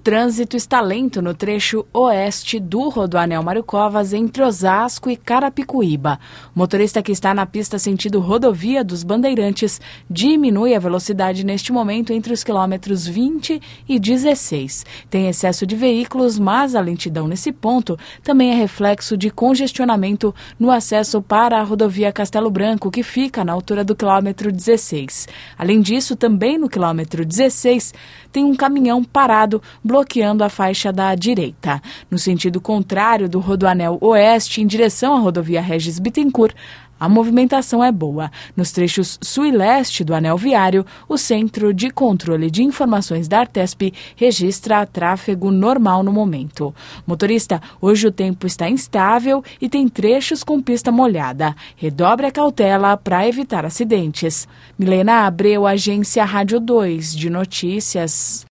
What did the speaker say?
trânsito está lento no trecho oeste do Rodoanel Mário Covas, entre Osasco e Carapicuíba. O motorista que está na pista sentido rodovia dos Bandeirantes diminui a velocidade neste momento entre os quilômetros 20 e 16. Tem excesso de veículos, mas a lentidão nesse ponto também é reflexo de congestionamento no acesso para a rodovia Castelo Branco, que fica na altura do quilômetro 16. Além disso, também no quilômetro 16, tem um caminhão parado bloqueando a faixa da direita. No sentido contrário do Rodoanel Oeste, em direção à rodovia Regis Bittencourt, a movimentação é boa. Nos trechos sul e leste do anel viário, o Centro de Controle de Informações da Artesp registra tráfego normal no momento. Motorista, hoje o tempo está instável e tem trechos com pista molhada. Redobre a cautela para evitar acidentes. Milena Abreu, Agência Rádio 2 de Notícias.